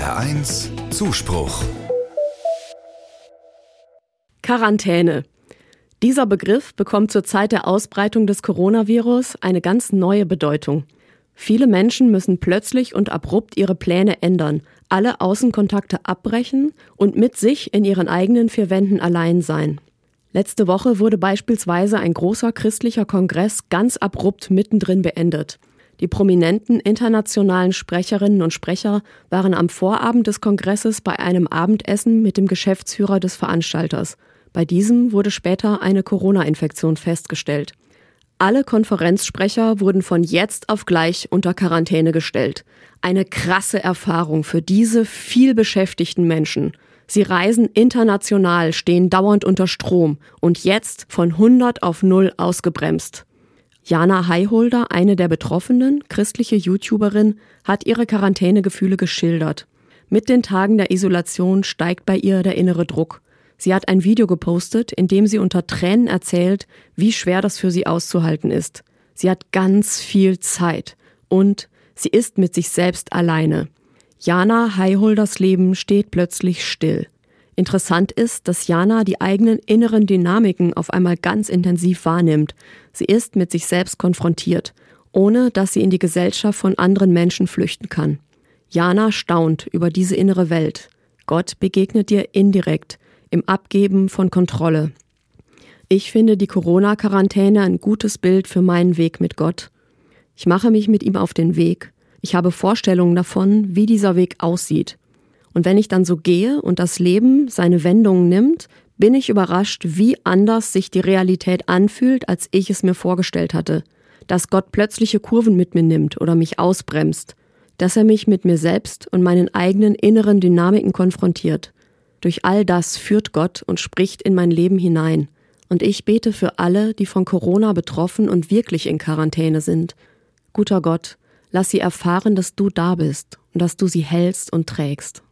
HR1 Zuspruch. Quarantäne. Dieser Begriff bekommt zur Zeit der Ausbreitung des Coronavirus eine ganz neue Bedeutung. Viele Menschen müssen plötzlich und abrupt ihre Pläne ändern, alle Außenkontakte abbrechen und mit sich in ihren eigenen vier Wänden allein sein. Letzte Woche wurde beispielsweise ein großer christlicher Kongress ganz abrupt mittendrin beendet. Die prominenten internationalen Sprecherinnen und Sprecher waren am Vorabend des Kongresses bei einem Abendessen mit dem Geschäftsführer des Veranstalters. Bei diesem wurde später eine Corona-Infektion festgestellt. Alle Konferenzsprecher wurden von jetzt auf gleich unter Quarantäne gestellt. Eine krasse Erfahrung für diese vielbeschäftigten Menschen. Sie reisen international, stehen dauernd unter Strom und jetzt von 100 auf 0 ausgebremst. Jana Heyholder, eine der Betroffenen, christliche YouTuberin, hat ihre Quarantänegefühle geschildert. Mit den Tagen der Isolation steigt bei ihr der innere Druck. Sie hat ein Video gepostet, in dem sie unter Tränen erzählt, wie schwer das für sie auszuhalten ist. Sie hat ganz viel Zeit und sie ist mit sich selbst alleine. Jana Heyholders Leben steht plötzlich still. Interessant ist, dass Jana die eigenen inneren Dynamiken auf einmal ganz intensiv wahrnimmt. Sie ist mit sich selbst konfrontiert, ohne dass sie in die Gesellschaft von anderen Menschen flüchten kann. Jana staunt über diese innere Welt. Gott begegnet ihr indirekt, im Abgeben von Kontrolle. Ich finde die Corona-Quarantäne ein gutes Bild für meinen Weg mit Gott. Ich mache mich mit ihm auf den Weg. Ich habe Vorstellungen davon, wie dieser Weg aussieht. Und wenn ich dann so gehe und das Leben seine Wendungen nimmt, bin ich überrascht, wie anders sich die Realität anfühlt, als ich es mir vorgestellt hatte. Dass Gott plötzliche Kurven mit mir nimmt oder mich ausbremst. Dass er mich mit mir selbst und meinen eigenen inneren Dynamiken konfrontiert. Durch all das führt Gott und spricht in mein Leben hinein. Und ich bete für alle, die von Corona betroffen und wirklich in Quarantäne sind. Guter Gott, lass sie erfahren, dass du da bist und dass du sie hältst und trägst.